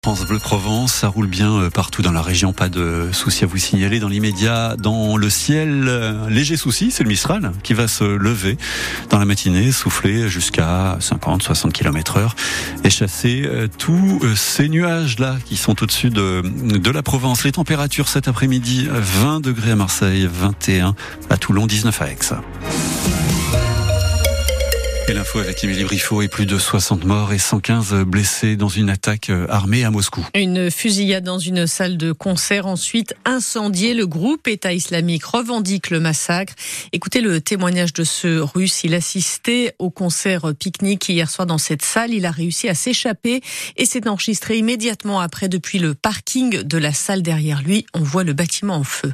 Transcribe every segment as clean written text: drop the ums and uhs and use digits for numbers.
France Bleu Provence, ça roule bien partout dans la région, pas de soucis à vous signaler dans l'immédiat. Dans le ciel, léger souci, c'est le Mistral qui va se lever dans la matinée, souffler jusqu'à 50-60 km/h et chasser tous ces nuages-là qui sont au-dessus de la Provence. Les températures cet après-midi, 20 degrés à Marseille, 21 à Toulon, 19 à Aix. Et l'info avec Émilie Briffaut et plus de 60 morts et 115 blessés dans une attaque armée à Moscou. Une fusillade dans une salle de concert, ensuite incendiée. Le groupe État islamique revendique le massacre. Écoutez le témoignage de ce Russe. Il assistait au concert pique-nique hier soir dans cette salle. Il a réussi à s'échapper et s'est enregistré immédiatement après depuis le parking de la salle derrière lui. On voit le bâtiment en feu.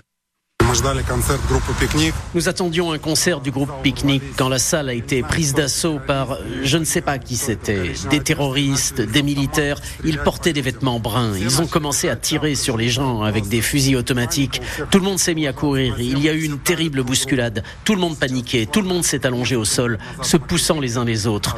Nous attendions un concert du groupe Picnic quand la salle a été prise d'assaut par, je ne sais pas qui c'était, des terroristes, des militaires. Ils portaient des vêtements bruns. Ils ont commencé à tirer sur les gens avec des fusils automatiques. Tout le monde s'est mis à courir. Il y a eu une terrible bousculade. Tout le monde paniquait. Tout le monde s'est allongé au sol, se poussant les uns les autres.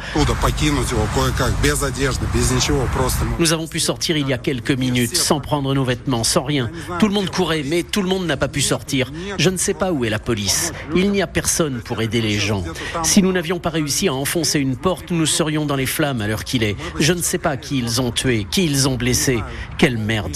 Nous avons pu sortir il y a quelques minutes, sans prendre nos vêtements, sans rien. Tout le monde courait, mais tout le monde n'a pas pu sortir. Je ne sais pas où est la police. Il n'y a personne pour aider les gens. Si nous n'avions pas réussi à enfoncer une porte, nous serions dans les flammes à l'heure qu'il est. Je ne sais pas qui ils ont tué, qui ils ont blessé. Quelle merde.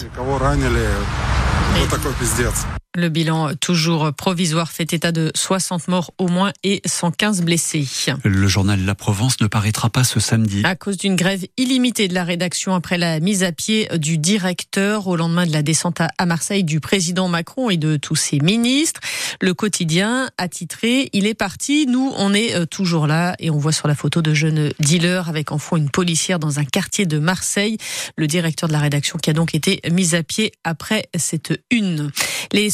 Le bilan toujours provisoire fait état de 60 morts au moins et 115 blessés. Le journal La Provence ne paraîtra pas ce samedi. À cause d'une grève illimitée de la rédaction après la mise à pied du directeur au lendemain de la descente à Marseille du président Macron et de tous ses ministres. Le quotidien a titré « Il est parti, nous on est toujours là » et on voit sur la photo de jeunes dealers avec en fond une policière dans un quartier de Marseille. Le directeur de la rédaction qui a donc été mis à pied après cette une. Les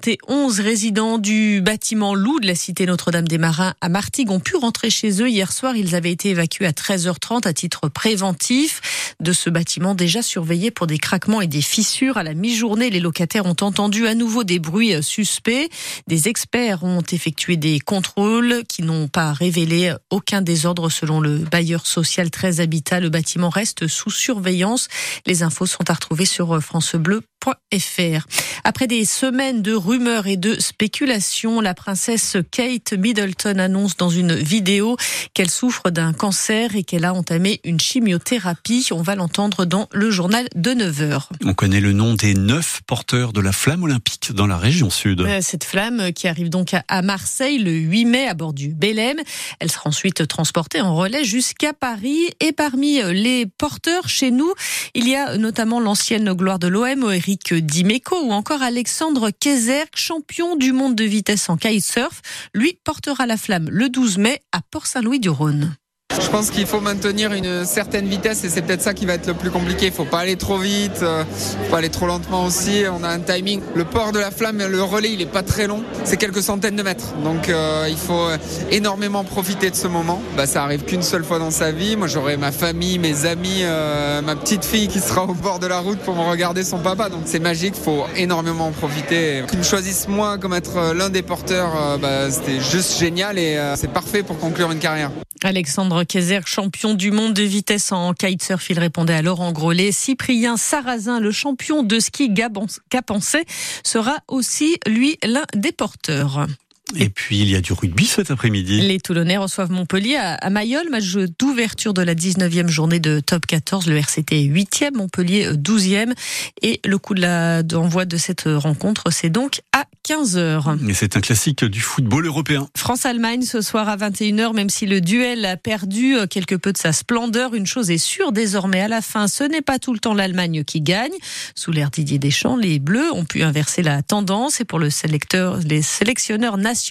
71 résidents du bâtiment Loup de la cité Notre-Dame-des-Marins à Martigues ont pu rentrer chez eux. Hier soir, ils avaient été évacués à 13h30 à titre préventif de ce bâtiment déjà surveillé pour des craquements et des fissures. À la mi-journée, les locataires ont entendu à nouveau des bruits suspects. Des experts ont effectué des contrôles qui n'ont pas révélé aucun désordre selon le bailleur social 13 Habitat. Le bâtiment reste sous surveillance. Les infos sont à retrouver sur francebleu.fr. Après des semaines de rumeurs et de spéculations, la princesse Kate Middleton annonce dans une vidéo qu'elle souffre d'un cancer et qu'elle a entamé une chimiothérapie. On va l'entendre dans le journal de 9h. On connaît le nom des 9 porteurs de la flamme olympique dans la région sud. Cette flamme qui arrive donc à Marseille le 8 mai à bord du Belém. Elle sera ensuite transportée en relais jusqu'à Paris. Et parmi les porteurs chez nous, il y a notamment l'ancienne gloire de l'OM, Eric Dimeco, ou encore Alexandre Kézerk, champion du monde de vitesse en kitesurf. Lui portera la flamme le 12 mai à Port-Saint-Louis-du-Rhône. Je pense qu'il faut maintenir une certaine vitesse et c'est peut-être ça qui va être le plus compliqué. Il ne faut pas aller trop vite, faut pas aller trop lentement aussi. On a un timing. Le port de la flamme, le relais, il n'est pas très long. C'est quelques centaines de mètres. Donc il faut énormément profiter de ce moment. Ça arrive qu'une seule fois dans sa vie. Moi, j'aurai ma famille, mes amis, ma petite fille qui sera au bord de la route pour me regarder son papa. Donc c'est magique, il faut énormément en profiter. Qu'ils me choisissent moi comme être l'un des porteurs, c'était juste génial et c'est parfait pour conclure une carrière. Alexandre Kézerk, champion du monde de vitesse en kitesurf, il répondait à Laurent Grollet. Cyprien Sarrazin, le champion de ski gapençais, sera aussi, lui, l'un des porteurs. Et puis, il y a du rugby cet après-midi. Les Toulonnais reçoivent Montpellier à Mayol, match d'ouverture de la 19e journée de Top 14. Le RCT est 8e, Montpellier 12e. Et le coup d'envoi de cette rencontre, c'est donc à 15h. Et c'est un classique du football européen. France-Allemagne ce soir à 21h, même si le duel a perdu quelque peu de sa splendeur, une chose est sûre désormais à la fin, ce n'est pas tout le temps l'Allemagne qui gagne. Sous l'ère Didier Deschamps, les Bleus ont pu inverser la tendance et pour les sélectionneurs nationaux,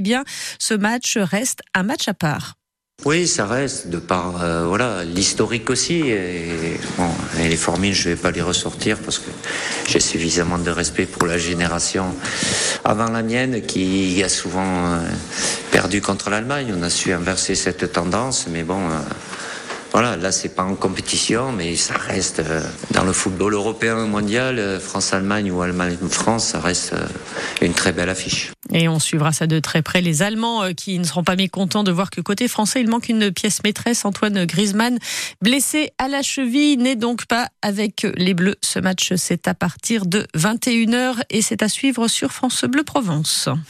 ce match reste un match à part. Oui, ça reste de par l'historique aussi. Et les formules, je vais pas les ressortir parce que j'ai suffisamment de respect pour la génération avant la mienne qui a souvent perdu contre l'Allemagne. On a su inverser cette tendance, mais là c'est pas en compétition, mais ça reste dans le football européen mondial, France-Allemagne ou Allemagne-France, ça reste une très belle affiche. Et on suivra ça de très près. Les Allemands qui ne seront pas mécontents de voir que côté français, il manque une pièce maîtresse. Antoine Griezmann, blessé à la cheville, n'est donc pas avec les Bleus. Ce match, c'est à partir de 21h et c'est à suivre sur France Bleu Provence.